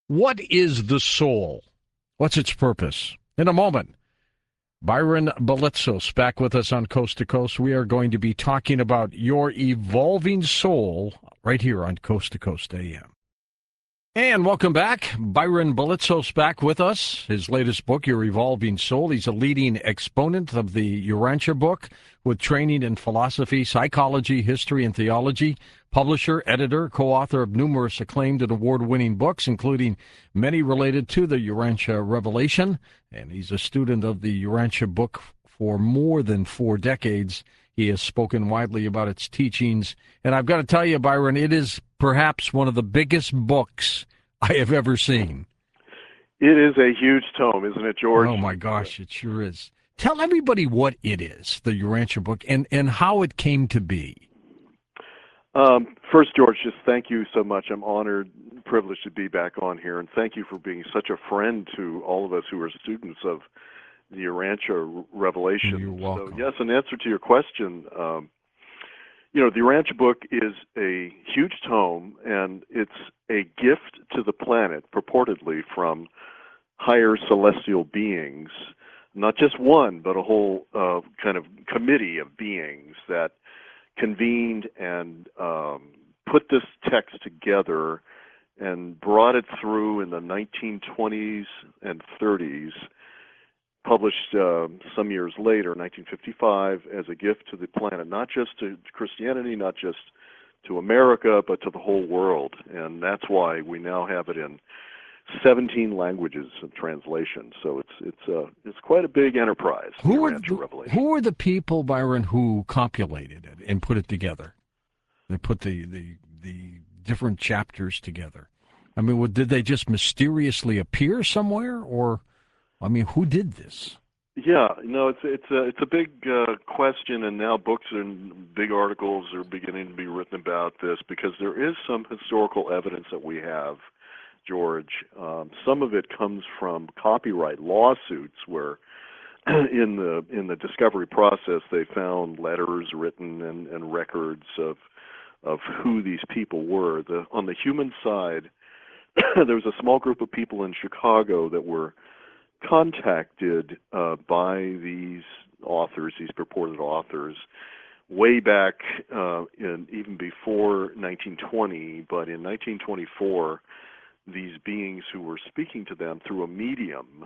What is the soul? What's its purpose? In a moment, Byron Belitzos back with us on Coast to Coast. We are going to be talking about your evolving soul right here on Coast to Coast AM. And welcome back. Byron Belitzos back with us. His latest book, Your Evolving Soul. He's a leading exponent of the Urantia book with training in philosophy, psychology, history, and theology. Publisher, editor, co-author of numerous acclaimed and award-winning books, including many related to the Urantia revelation. And he's a student of the Urantia book for more than 4 decades. He has spoken widely about its teachings. And I've got to tell you, Byron, it is perhaps one of the biggest books I have ever seen. It is a huge tome, isn't it, George? Oh, my gosh, it sure is. Tell everybody what it is, the Urantia book, and how it came to be. First, George, just thank you so much. I'm honored, privileged to be back on here, and thank you for being such a friend to all of us who are students of the Urantia revelation. You're welcome. So, yes, in answer to your question, the Urantia book is a huge tome, and it's a gift to the planet, purportedly, from higher celestial beings, not just one, but a whole kind of committee of beings that convened and put this text together and brought it through in the 1920s and 30s, published some years later, 1955, as a gift to the planet, not just to Christianity, not just to America, but to the whole world. And that's why we now have it in 17 languages of translation. So it's quite a big enterprise. Who are the people, Byron, who copulated it and put it together? They put the different chapters together. I mean, did they just mysteriously appear somewhere, or I mean, who did this? Yeah, no, it's a big question, and now books and big articles are beginning to be written about this because there is some historical evidence that we have, George. Some of it comes from copyright lawsuits where in the discovery process they found letters written and records of who these people were. On the human side, there was a small group of people in Chicago that were contacted by these authors, these purported authors, way back even before 1920, but in 1924, these beings who were speaking to them through a medium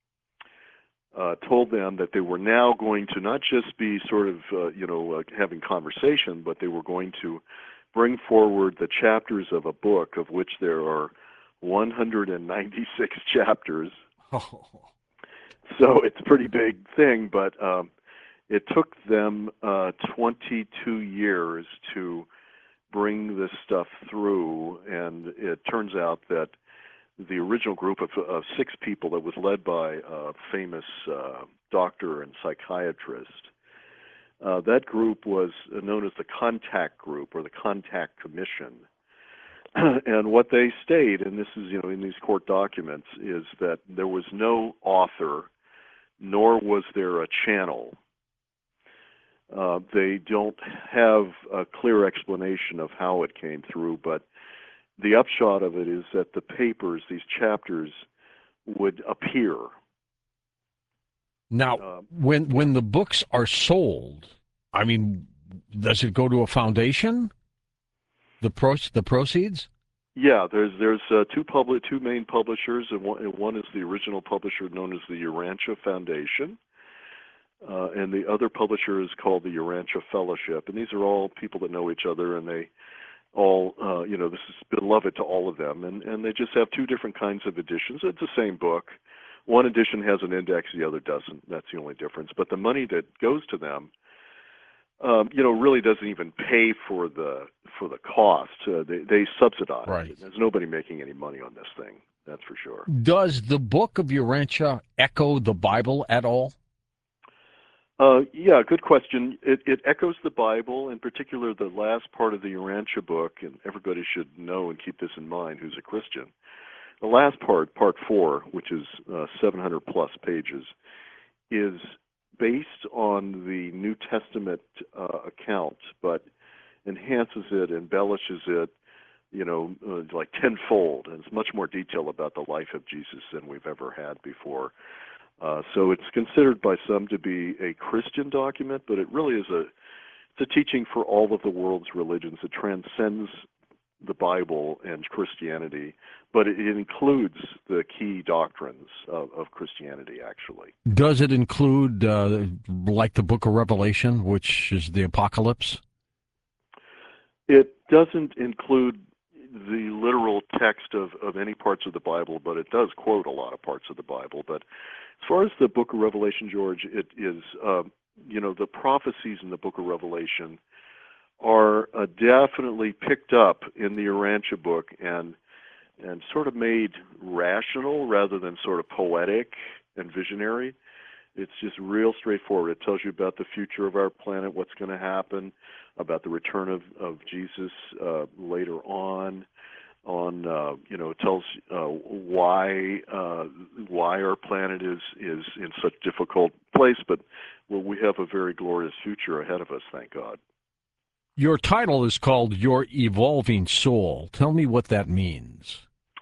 told them that they were now going to not just be sort of, having conversation, but they were going to bring forward the chapters of a book of which there are 196 chapters. Oh. So it's a pretty big thing, but it took them 22 years to bring this stuff through, and it turns out that the original group of 6 people that was led by a famous doctor and psychiatrist, that group was known as the Contact Group or the Contact Commission. And what they stated, and this is in these court documents, is that there was no author, nor was there a channel. They don't have a clear explanation of how it came through, but the upshot of it is that the papers, these chapters, would appear. Now, when the books are sold, I mean, does it go to a foundation? The proceeds? Yeah, there's two main publishers, and one is the original publisher known as the Urantia Foundation, and the other publisher is called the Urantia Fellowship, and these are all people that know each other, and they all, this is beloved to all of them, and they just have 2 different kinds of editions. It's the same book. One edition has an index, the other doesn't. That's the only difference. But the money that goes to them, really doesn't even pay for the cost. They subsidize. Right. There's nobody making any money on this thing. That's for sure. Does the book of Urantia echo the Bible at all? Yeah, good question. It echoes the Bible, in particular the last part of the Urantia book, and everybody should know and keep this in mind who's a Christian. The last part, part 4, which is 700 plus pages, is based on the New Testament account, but enhances it, embellishes it, like tenfold, and it's much more detail about the life of Jesus than we've ever had before. So it's considered by some to be a Christian document, but it really is it's a teaching for all of the world's religions. It transcends the Bible and Christianity, but it includes the key doctrines of Christianity, actually. Does it include, like the book of Revelation, which is the apocalypse? It doesn't include the literal text of any parts of the Bible, but it does quote a lot of parts of the Bible. But as far as the book of Revelation, George, it is, the prophecies in the book of Revelation are definitely picked up in the Urantia book and sort of made rational rather than sort of poetic and visionary. It's just real straightforward. It tells you about the future of our planet, what's going to happen, about the return of Jesus later on. It tells why our planet is in such difficult place, but we have a very glorious future ahead of us, thank God. Your title is called Your Evolving Soul. Tell me what that means.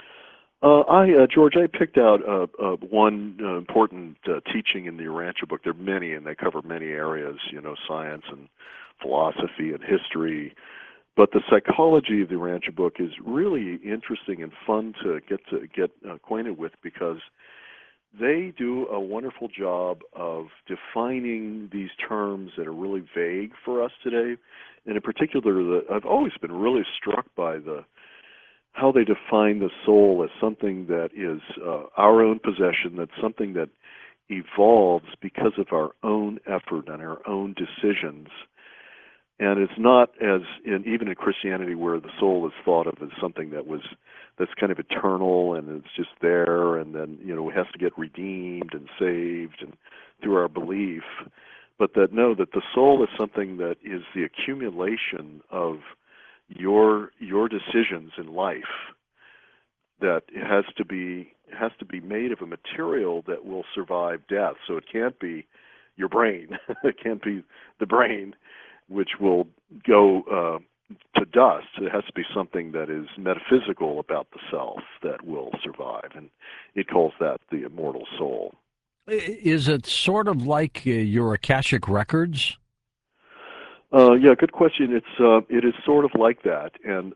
George, I picked out one important teaching in the Urantia book. There are many, and they cover many areas, science and philosophy and history. But the psychology of the Urantia book is really interesting and fun to get acquainted with, because they do a wonderful job of defining these terms that are really vague for us today. And in particular, I've always been really struck by how they define the soul as something that is our own possession, that's something that evolves because of our own effort and our own decisions. And it's not even in Christianity, where the soul is thought of as something that's kind of eternal and it's just there, and then it has to get redeemed and saved and through our belief. But that the soul is something that is the accumulation of your decisions in life, that it has to be made of a material that will survive death. So it can't be your brain. It can't be the brain, which will go to dust. It has to be something that is metaphysical about the self that will survive, and it calls that the immortal soul. Is it sort of like your Akashic records? Yeah, good question. It is sort of like that, and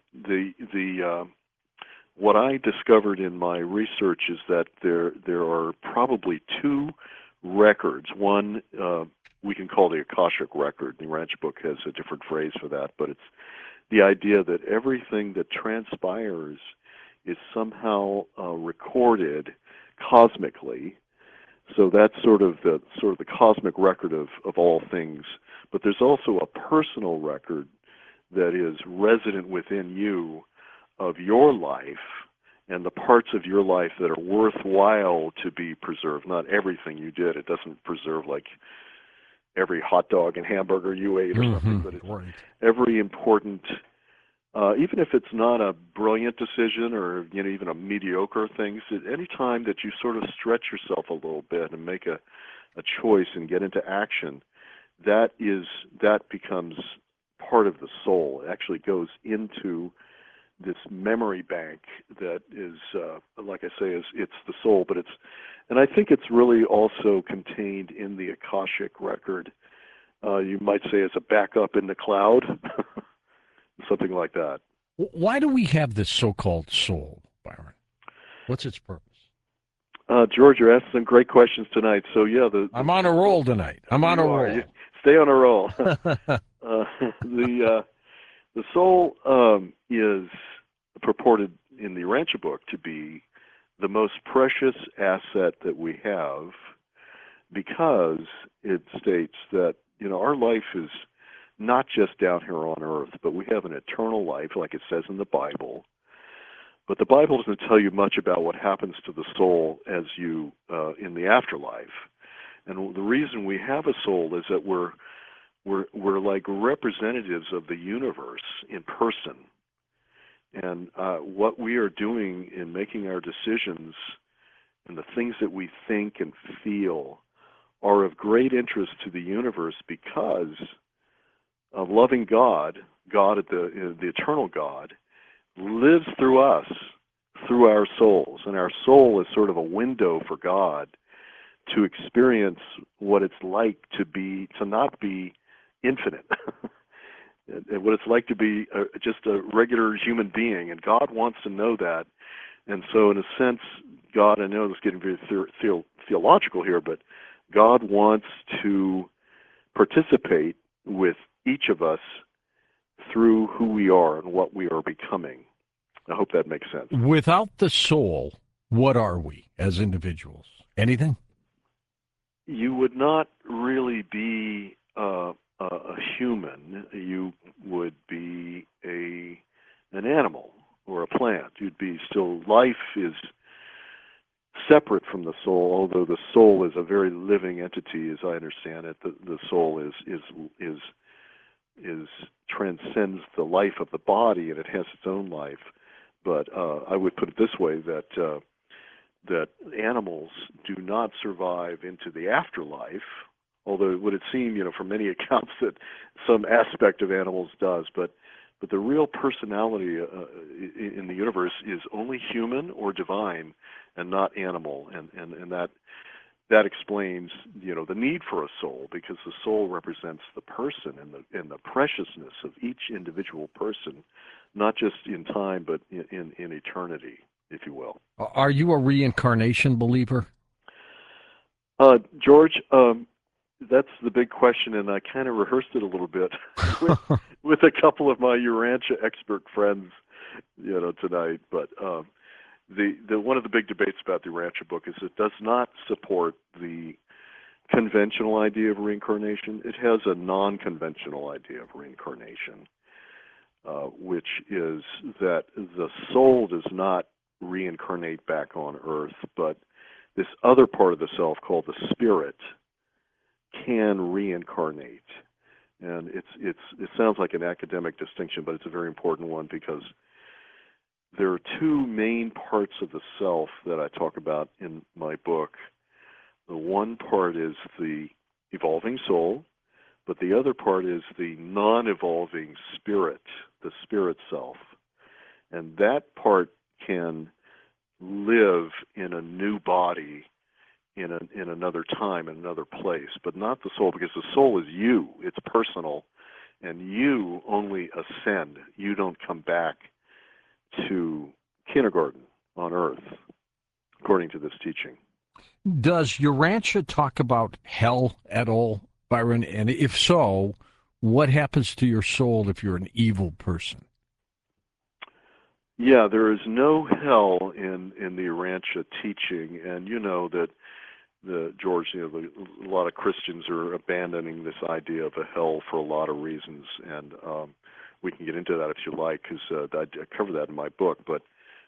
what I discovered in my research is that there are probably two records. One we can call the Akashic record. The Urantia book has a different phrase for that, but it's the idea that everything that transpires is somehow recorded cosmically. So that's sort of the cosmic record of all things. But there's also a personal record that is resident within you of your life and the parts of your life that are worthwhile to be preserved. Not everything you did. It doesn't preserve like every hot dog and hamburger you ate or something, but it's right. Every important, even if it's not a brilliant decision or even a mediocre thing, any time that you sort of stretch yourself a little bit and make a choice and get into action, that becomes part of the soul. It actually goes into this memory bank that is, like I say, it's the soul, and I think it's really also contained in the Akashic record. You might say as a backup in the cloud, something like that. Why do we have this so-called soul, Byron? What's its purpose? George, you're asking some great questions tonight. So yeah, I'm on a roll tonight. I'm on a roll. Stay on a roll. The soul is purported in the Urantia book to be the most precious asset that we have, because it states that our life is not just down here on earth, but we have an eternal life, like it says in the Bible. But the Bible doesn't tell you much about what happens to the soul as you in the afterlife. And the reason we have a soul is that we're like representatives of the universe in person. And what we are doing in making our decisions and the things that we think and feel are of great interest to the universe, because of loving God, the eternal God, lives through us, through our souls. And our soul is sort of a window for God to experience what it's like to not be infinite, and what it's like to be just a regular human being. And God wants to know that. And so, in a sense, God, I know this is getting very theological here, but God wants to participate with each of us through who we are and what we are becoming. I hope that makes sense. Without the soul, what are we as individuals? Anything? You would not really be a human. You would be an animal or a plant. You'd be still. Life is separate from the soul, although the soul is a very living entity, as I understand it. The soul is transcends the life of the body, and it has its own life. But I would put it this way, that animals do not survive into the afterlife, although it would seem, from many accounts, that some aspect of animals does. But the real personality in the universe is only human or divine, and not animal. And that explains, the need for a soul, because the soul represents the person and the preciousness of each individual person, not just in time, but in eternity, if you will. Are you a reincarnation believer? George, that's the big question, and I kind of rehearsed it a little bit with a couple of my Urantia expert friends, tonight. But the one of the big debates about the Urantia book is it does not support the conventional idea of reincarnation. It has a non-conventional idea of reincarnation, which is that the soul does not reincarnate back on Earth, but this other part of the self called the spirit can reincarnate. And it sounds like an academic distinction, but it's a very important one, because there are two main parts of the self that I talk about in my book. The one part is the evolving soul, but the other part is the non-evolving spirit, the spirit self. And that part can live in a new body in another time, in another place, but not the soul, because the soul is you. It's personal, and you only ascend. You don't come back to kindergarten on Earth, according to this teaching. Does Urantia talk about hell at all, Byron? And if so, what happens to your soul if you're an evil person? Yeah, there is no hell in the Urantia teaching, and you know that George, a lot of Christians are abandoning this idea of a hell for a lot of reasons, and we can get into that if you like, because I cover that in my book. But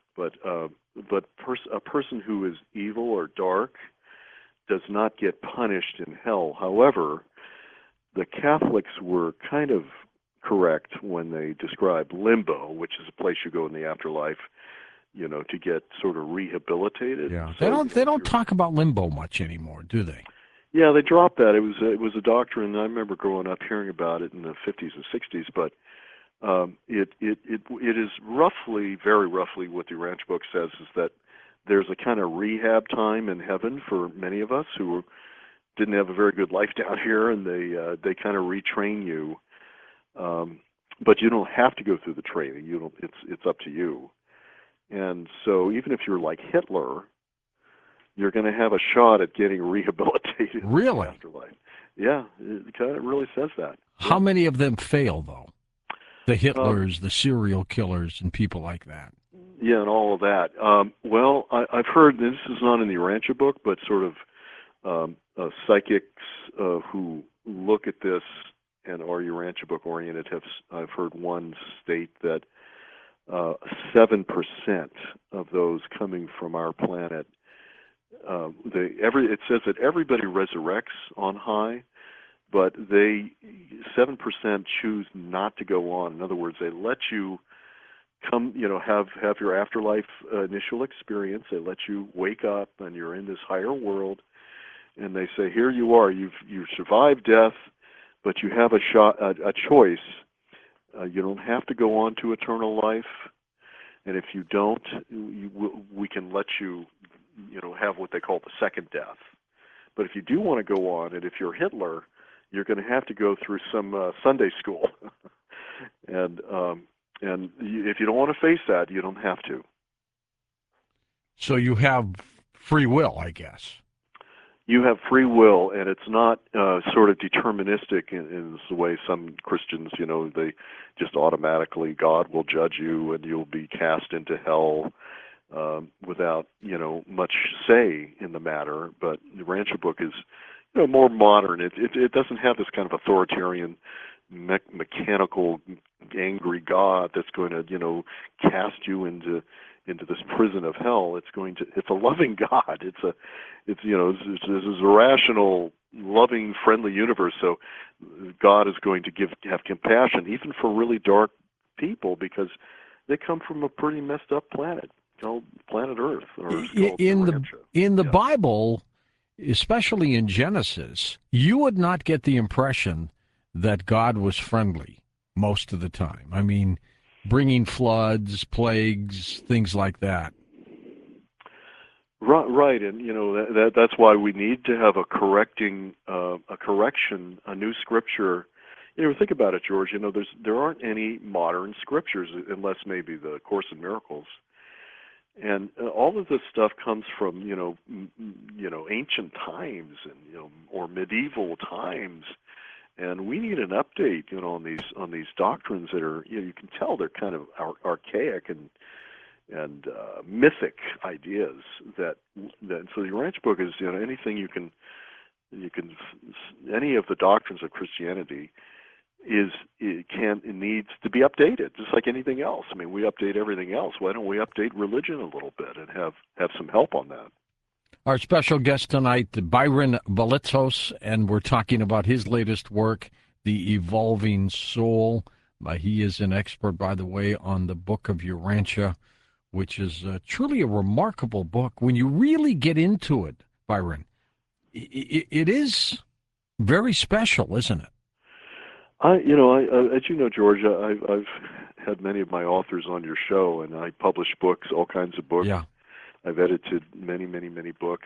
a person who is evil or dark does not get punished in hell. However, the Catholics were kind of correct when they describe limbo, which is a place you go in the afterlife, to get sort of rehabilitated. Yeah, So, they don't talk about limbo much anymore, do they? Yeah, they dropped that. It was a doctrine. I remember growing up hearing about it in the 50s and 60s, but it is very roughly what the Urantia book says, is that there's a kind of rehab time in heaven for many of us who didn't have a very good life down here, and they kind of retrain you. But you don't have to go through the training. It's up to you. And so even if you're like Hitler, you're going to have a shot at getting rehabilitated Really? in the afterlife. Yeah, it kind of really says that. How many of them fail, though? The Hitlers, the serial killers, and people like that. Yeah, and all of that. Well, I've heard, this is not in the Urantia book, but sort of psychics who look at this and are Urantia book oriented I've heard one state that 7% of those coming from our planet, it says that everybody resurrects on high, but 7% choose not to go on. In other words, they let you come, have your afterlife initial experience. They let you wake up, and you're in this higher world, and they say, here you are. You've survived death, but you have a choice. You don't have to go on to eternal life. and if you don't, we can let you, have what they call the second death. But if you do want to go on, and if you're Hitler, you're going to have to go through some Sunday school, if you don't want to face that, you don't have to. So you have free will, I guess. You have free will, and it's not sort of deterministic in the way some Christians, they just automatically, God will judge you and you'll be cast into hell without, much say in the matter. But the Urantia book is, more modern. It doesn't have this kind of authoritarian, mechanical, angry God that's going to, cast you into this prison of hell. It's a loving God. It's this is a rational, loving, friendly universe. So God is going to have compassion even for really dark people, because they come from a pretty messed up planet called planet Earth, or in the Bible, especially in Genesis, you would not get the impression that God was friendly most of the time. I mean, bringing floods, plagues, things like that. Right, and that's why we need to have a correction, a new scripture. Think about it, George. There aren't any modern scriptures, unless maybe the Course in Miracles, and all of this stuff comes from ancient times and or medieval times. And we need an update, on these doctrines that are, you can tell they're kind of archaic and mythic ideas. That so the Urantia book is, anything you can any of the doctrines of Christianity needs to be updated, just like anything else. I mean, we update everything else. Why don't we update religion a little bit and have some help on that? Our special guest tonight, Byron Belitzos, and we're talking about his latest work, The Evolving Soul. He is an expert, by the way, on the Book of Urantia, which is truly a remarkable book. When you really get into it, Byron, it is very special, isn't it? As you know, George, I've had many of my authors on your show, and I publish books, all kinds of books. Yeah. I've edited many, many, many books.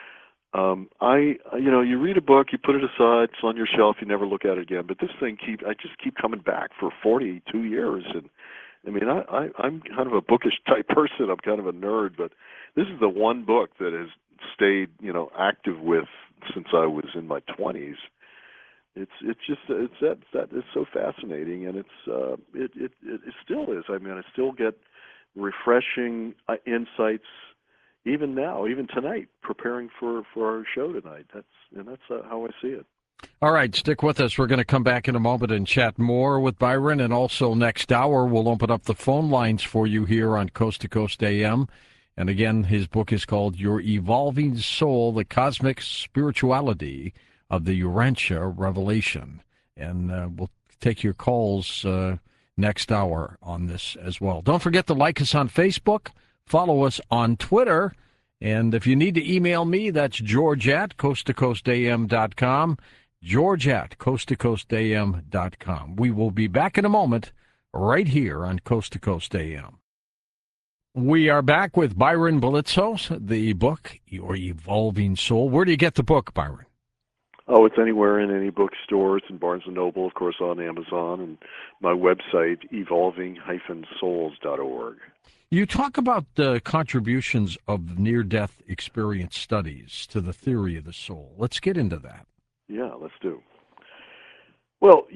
You read a book, you put it aside, it's on your shelf, you never look at it again. But this thing I just keep coming back for 42 years, and I mean, I'm kind of a bookish type person. I'm kind of a nerd, but this is the one book that has stayed, active with since I was in my 20s. It's so fascinating, and it still is. I mean, I still get refreshing insights. Even now, even tonight, preparing for our show tonight. That's how I see it. All right, stick with us. We're going to come back in a moment and chat more with Byron. And also next hour, we'll open up the phone lines for you here on Coast to Coast AM. And again, his book is called Your Evolving Soul, The Cosmic Spirituality of the Urantia Revelation. And we'll take your calls next hour on this as well. Don't forget to like us on Facebook. Follow us on Twitter. And if you need to email me, that's George at coasttocoastam.com. George at coasttocoastam.com. We will be back in a moment right here on Coast to Coast AM. We are back with Byron Belitzos, the book, Your Evolving Soul. Where do you get the book, Byron? Oh, it's anywhere in any bookstores, and Barnes & Noble, of course, on Amazon, and my website, evolving-souls.org. You talk about the contributions of near-death experience studies to the theory of the soul. Let's get into that. Yeah, let's do. Well,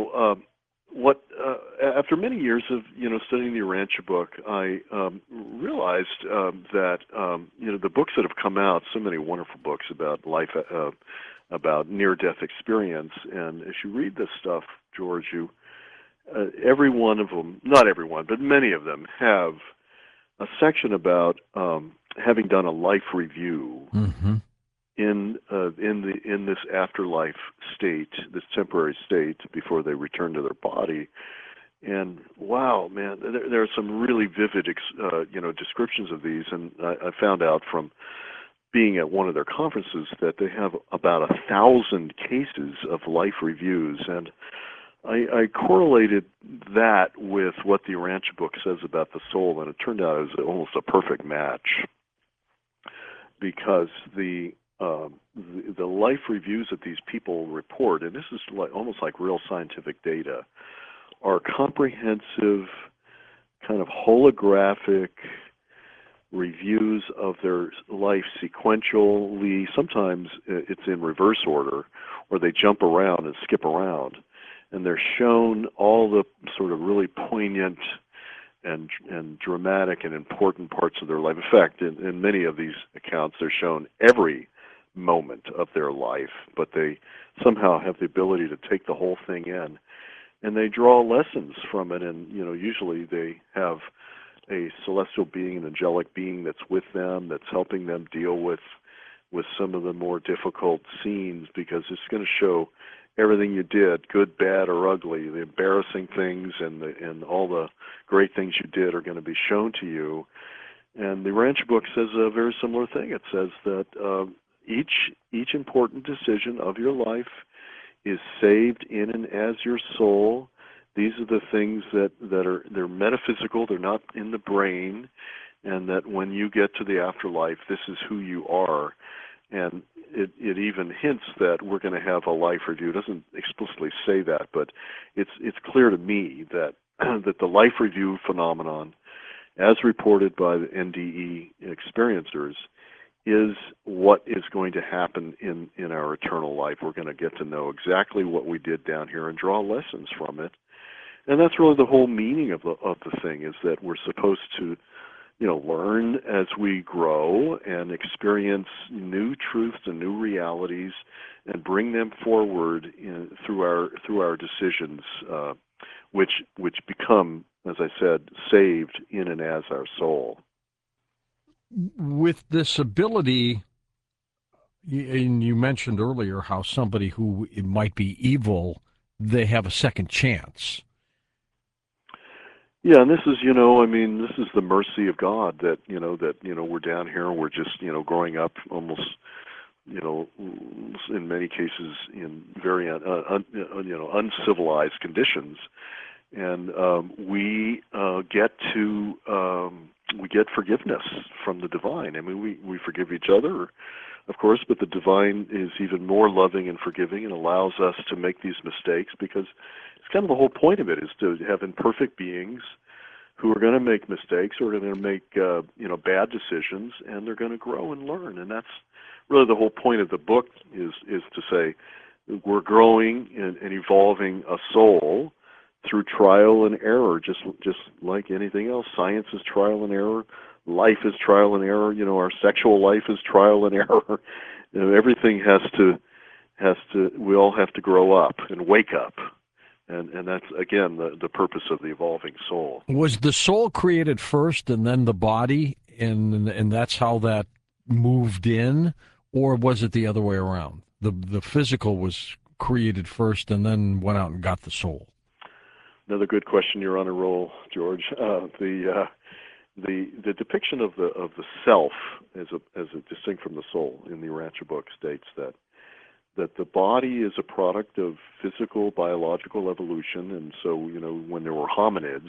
after many years of studying the Urantia book, I realized that the books that have come out, so many wonderful books about life, about near-death experience, and as you read this stuff, George, every one of them, not everyone, but many of them have a section about having done a life review in this afterlife state, this temporary state before they return to their body. And wow, man, there are some really vivid, descriptions of these. And I found out from being at one of their conferences that they have about 1,000 cases of life reviews. And I correlated that with what the Urantia book says about the soul, and it turned out it was almost a perfect match, because the life reviews that these people report, and this is almost like real scientific data, are comprehensive, kind of holographic reviews of their life sequentially. Sometimes it's in reverse order, or they jump around and skip around, and they're shown all the sort of really poignant and dramatic and important parts of their life. In fact, in many of these accounts, they're shown every moment of their life, but they somehow have the ability to take the whole thing in, and they draw lessons from it. And usually they have a celestial being, an angelic being that's with them, that's helping them deal with some of the more difficult scenes, because it's going to show everything you did, good, bad, or ugly. The embarrassing things and all the great things you did are going to be shown to you. And the Urantia book says a very similar thing. It says that each important decision of your life is saved in and as your soul. These are the things they're metaphysical, they're not in the brain, and that when you get to the afterlife, this is who you are. And it even hints that we're going to have a life review. It doesn't explicitly say that, but it's clear to me that that the life review phenomenon, as reported by the NDE experiencers, is what is going to happen in our eternal life. We're going to get to know exactly what we did down here and draw lessons from it. And that's really the whole meaning of the thing, is that we're supposed to learn as we grow and experience new truths and new realities, and bring them forward through our decisions, which become, as I said, saved in and as our soul. With this ability, and you mentioned earlier how somebody who might be evil, they have a second chance. Yeah, and this is, this is the mercy of God that we're down here, we're just, growing up almost, in many cases in very, uncivilized conditions, and we get forgiveness from the divine. I mean, we forgive each other, of course, but the divine is even more loving and forgiving and allows us to make these mistakes, because it's kind of the whole point of it, is to have imperfect beings who are going to make mistakes, or are going to make bad decisions, and they're going to grow and learn. And that's really the whole point of the book, is to say we're growing and evolving a soul through trial and error, just like anything else. Science is trial and error. Life is trial and error. Our sexual life is trial and error. Everything has to. We all have to grow up and wake up. And that's, again, the purpose of the evolving soul. Was the soul created first and then the body, and that's how that moved in? Or was it the other way around? The physical was created first and then went out and got the soul? Another good question. You're on a roll, George. The depiction of the self as a distinct from the soul in the Urantia book states that the body is a product of physical, biological evolution, and so when there were hominids,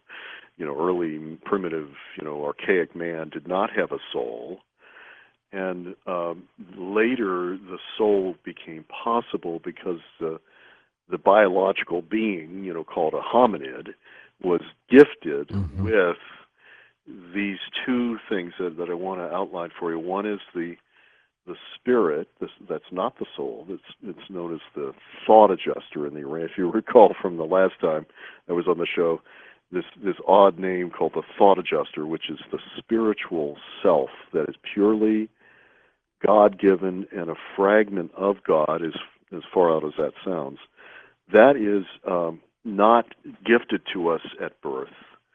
early primitive, archaic man did not have a soul, and later the soul became possible because the biological being, called a hominid, was gifted with these two things that I want to outline for you. One is the spirit. That's not the soul. It's known as the thought adjuster in the Urantia. If you recall from the last time I was on the show, this odd name called the thought adjuster, which is the spiritual self that is purely God-given and a fragment of God, as far out as that sounds. That is not gifted to us at birth.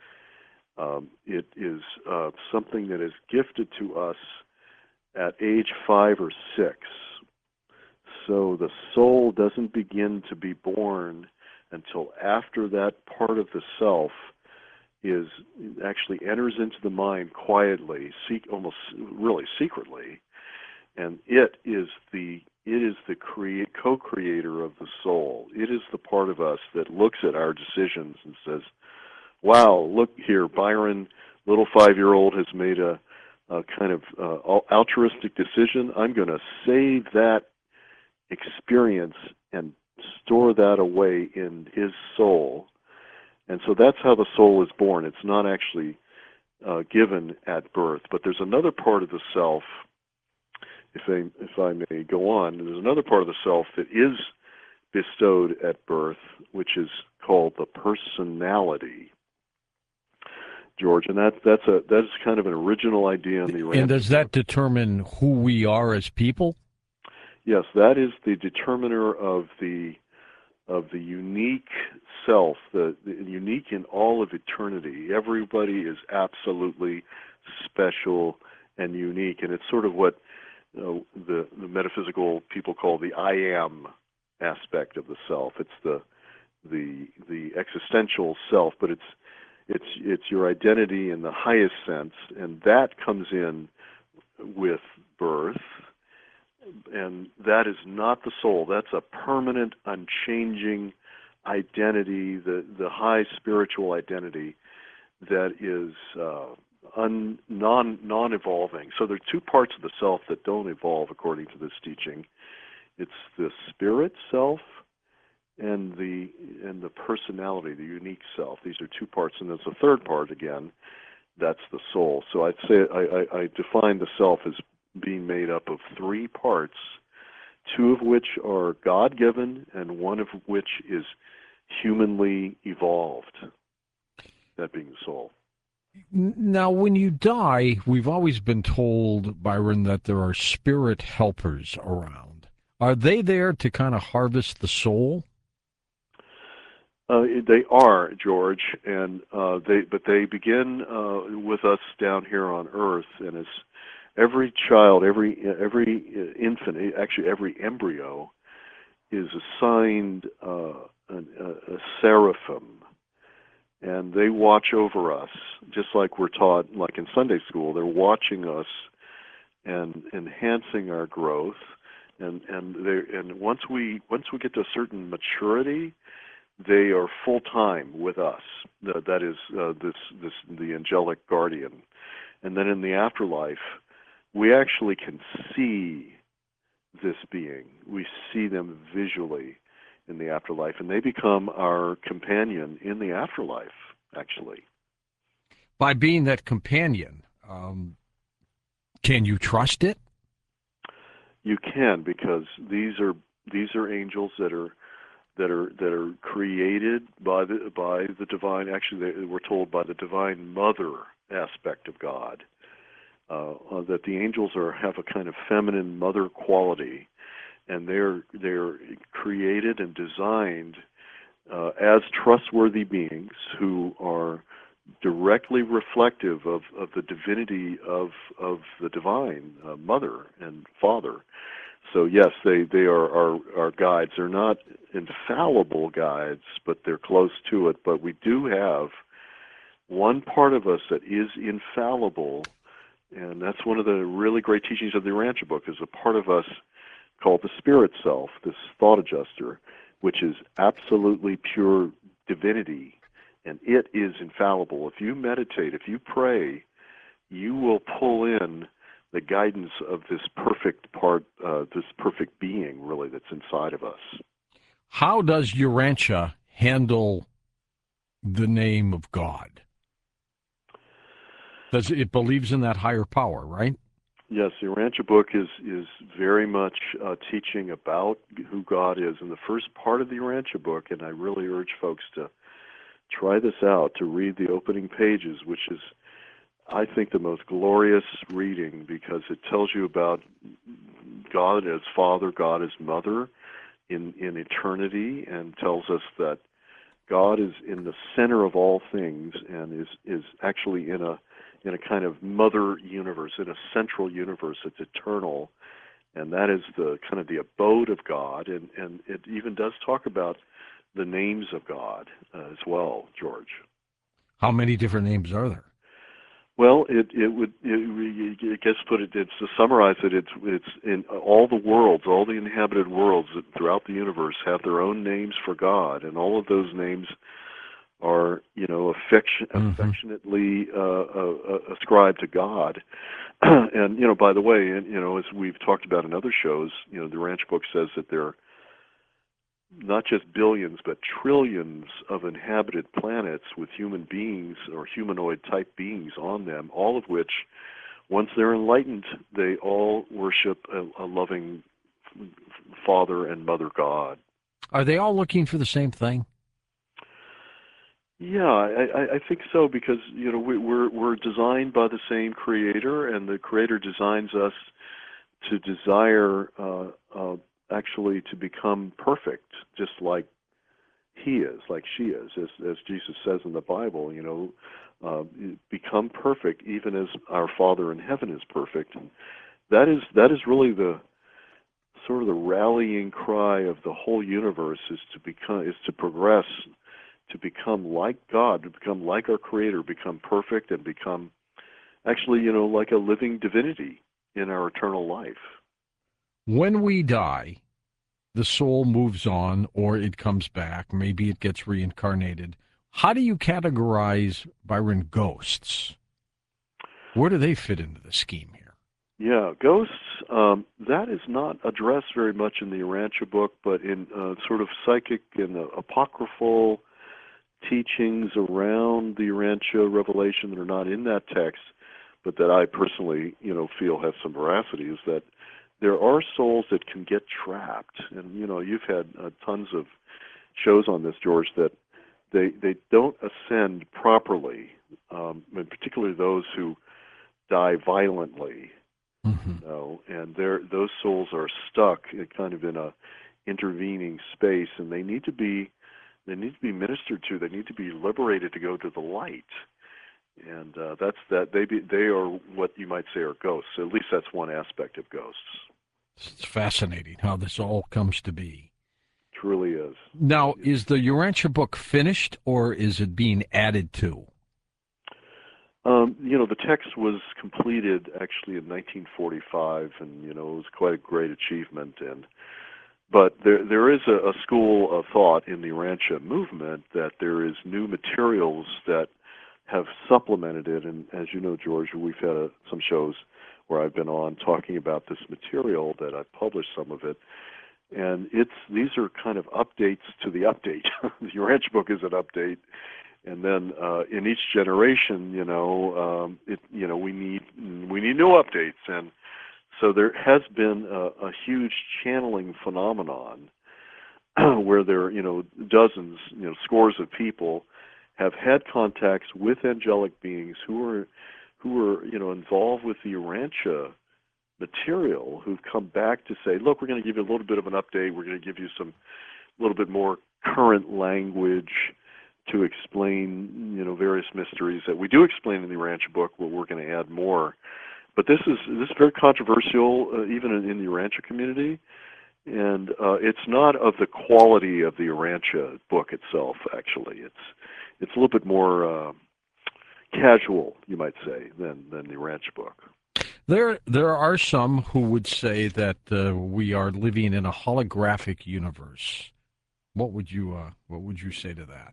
It is something that is gifted to us at age 5 or 6. So the soul doesn't begin to be born until after that part of the self actually enters into the mind quietly, almost really secretly, and it is the It is the co-creator of the soul. It is the part of us that looks at our decisions and says, wow, look here, Byron, little 5-year-old, has made a kind of altruistic decision. I'm going to save that experience and store that away in his soul. And so that's how the soul is born. It's not actually given at birth. But there's another part of the self, if I may go on, there's another part of the self that is bestowed at birth, which is called the personality, George, and that's kind of an original idea in the Urantia. And does that determine who we are as people? Yes, that is the determiner of the unique self, the unique in all of eternity. Everybody is absolutely special and unique, and it's sort of what the metaphysical people call the I am aspect of the self. It's the existential self, but it's your identity in the highest sense, and that comes in with birth, and that is not the soul. That's a permanent, unchanging identity, the high spiritual identity that is non-evolving. So there are two parts of the self that don't evolve according to this teaching. It's the spirit self and the personality, the unique self. These are two parts, and there's a third part again. That's the soul. So I'd say I define the self as being made up of three parts, two of which are God-given and one of which is humanly evolved, that being the soul. Now, when you die, we've always been told, Byron, that there are spirit helpers around. Are they there to kind of harvest the soul? They are, George, and they begin with us down here on Earth, and as every child, every infant, actually every embryo, is assigned a seraphim, and they watch over us, just like we're taught, like in Sunday school. They're watching us and enhancing our growth, and once we get to a certain maturity, they are full time with us. That is the angelic guardian, and then in the afterlife, we actually can see this being. We see them visually in the afterlife, and they become our companion in the afterlife, actually. By being that companion, can you trust it? You can, because these are angels that are created by the divine. Actually, we're told by the divine mother aspect of God. That the angels have a kind of feminine mother quality, and they're created and designed as trustworthy beings who are directly reflective of the divinity of the divine mother and father. So yes, they are our guides. They're not infallible guides, but they're close to it. But we do have one part of us that is infallible. And that's one of the really great teachings of the Urantia book, is a part of us called the spirit self, this thought adjuster, which is absolutely pure divinity, and it is infallible. If you meditate, if you pray, you will pull in the guidance of this perfect part, this perfect being, really, that's inside of us. How does Urantia handle the name of God? It believes in that higher power, right? Yes, the Urantia book is very much teaching about who God is. In the first part of the Urantia book, and I really urge folks to try this out, to read the opening pages, which is, I think, the most glorious reading, because it tells you about God as Father, God as Mother in eternity, and tells us that God is in the center of all things and is actually in a kind of mother universe, in a central universe that's eternal, and that is the kind of the abode of God, and it even does talk about the names of God as well, George. How many different names are there? Well, it gets put it. It's to summarize it. It's in all the worlds, all the inhabited worlds throughout the universe have their own names for God, and all of those names are, affectionately ascribed to God. And by the way, and as we've talked about in other shows, the Ranch book says that there are not just billions but trillions of inhabited planets with human beings or humanoid type beings on them, all of which, once they're enlightened, they all worship a loving Father and Mother God. Are they all looking for the same thing? Yeah, I think so, because we're designed by the same Creator, and the Creator designs us to desire actually to become perfect, just like He is, like she is, as Jesus says in the Bible. Become perfect, even as our Father in heaven is perfect. And that is really the sort of the rallying cry of the whole universe, is to progress, to become like God, to become like our Creator, become perfect, and become actually, like a living divinity in our eternal life. When we die, the soul moves on or it comes back. Maybe it gets reincarnated. How do you categorize, Byron, ghosts? Where do they fit into the scheme here? Yeah, ghosts, that is not addressed very much in the Urantia book, but in sort of psychic and apocryphal teachings around the Urantia revelation that are not in that text, but that I personally, feel have some veracity, is that there are souls that can get trapped. And, you've had tons of shows on this, George, that they don't ascend properly, and particularly those who die violently, and those souls are stuck kind of in a intervening space, and they need to be ministered to. They need to be liberated to go to the light, and they are what you might say are ghosts. At least that's one aspect of ghosts. It's fascinating how this all comes to be. Truly is. Now, is the Urantia book finished, or is it being added to? The text was completed actually in 1945, and it was quite a great achievement. But there is a school of thought in the Urantia movement that there is new materials that have supplemented it. And as you know, George, we've had some shows where I've been on talking about this material, that I've published some of it. And these are kind of updates to the update. The Urantia book is an update. And then in each generation, we need new updates. And so there has been a huge channeling phenomenon where there, dozens, scores of people have had contacts with angelic beings who are involved with the Urantia material, who've come back to say, look, we're going to give you a little bit of an update. We're going to give you a little bit more current language to explain, various mysteries that we do explain in the Urantia book, but we're going to add more. But this is very controversial, even in the Urantia community, and it's not of the quality of the Urantia book itself. Actually, it's a little bit more casual, you might say, than the Urantia book. There are some who would say that we are living in a holographic universe. What would you say to that?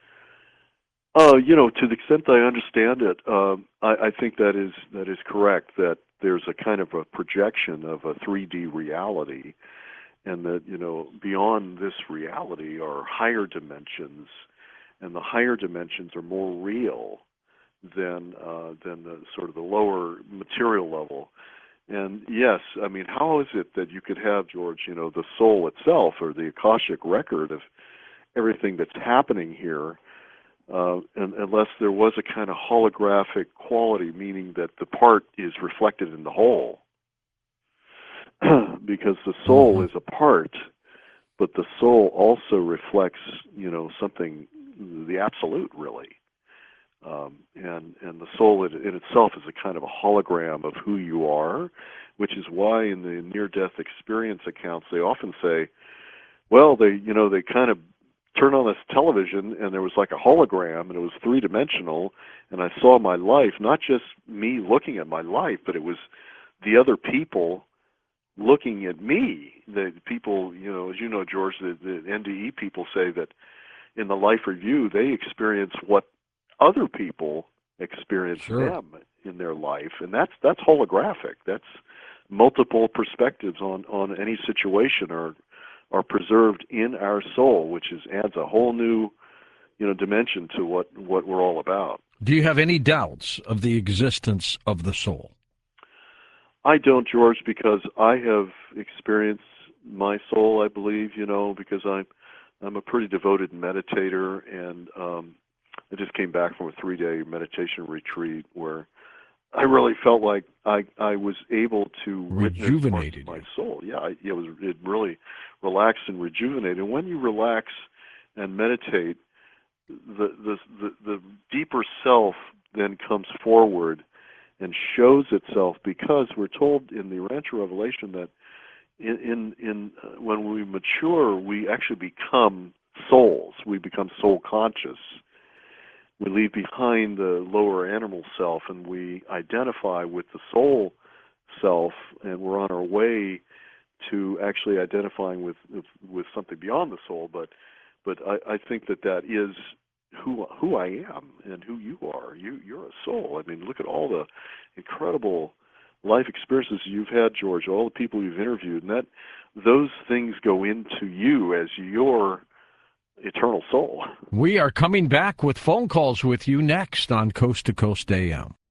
To the extent that I understand it, I think that is correct, that there's a kind of a projection of a 3D reality, and that, beyond this reality are higher dimensions, and the higher dimensions are more real than the sort of the lower material level. And yes, I mean, how is it that you could have, George, the soul itself, or the Akashic record of everything that's happening here, and unless there was a kind of holographic quality, meaning that the part is reflected in the whole, because the soul is a part, but the soul also reflects, something, the absolute, really. And the soul in itself is a kind of a hologram of who you are, which is why in the near-death experience accounts they often say, well, they kind of turn on this television and there was like a hologram and it was three-dimensional, and I saw my life, not just me looking at my life, but it was the other people looking at me. The people, as you know, George, the NDE people say that in the life review, they experience what other people experience Sure. them in their life, and that's holographic. That's multiple perspectives on any situation are preserved in our soul, which adds a whole new dimension to what we're all about. Do you have any doubts of the existence of the soul? I don't, George, because I have experienced my soul, I believe, because I'm a pretty devoted meditator, and I just came back from a 3-day meditation retreat where I really felt like I was able to witness parts of my soul. Yeah, it really relaxed and rejuvenated. And when you relax and meditate, the deeper self then comes forward and shows itself, because we're told in the Urantia Revelation that in when we mature, we actually become souls. We become soul conscious. We leave behind the lower animal self, and we identify with the soul self, and we're on our way to actually identifying with something beyond the soul. But I think that is who I am and who you are. You're a soul. I mean, look at all the incredible life experiences you've had, George, all the people you've interviewed, and those things go into you as your eternal soul. We are coming back with phone calls with you next on Coast to Coast AM.